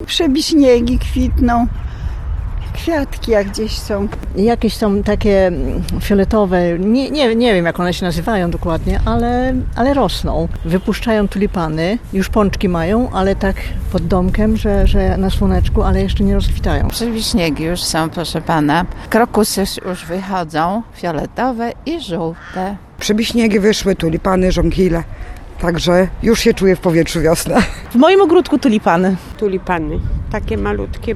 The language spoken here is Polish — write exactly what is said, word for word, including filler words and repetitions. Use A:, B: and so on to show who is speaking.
A: Przebiśniegi kwitną, kwiatki jak gdzieś są.
B: Jakieś są takie fioletowe, nie, nie, nie wiem jak one się nazywają dokładnie, ale, ale rosną. Wypuszczają tulipany, już pączki mają, ale tak pod domkiem, że, że na słoneczku, ale jeszcze nie rozkwitają.
C: Przewiśniegi już są, proszę pana. Krokusy już wychodzą, fioletowe i żółte.
D: Przebiśniegi wyszły, tulipany, żonkile. Także już się czuję w powietrzu wiosna.
E: W moim ogródku tulipany.
F: Tulipany, takie malutkie.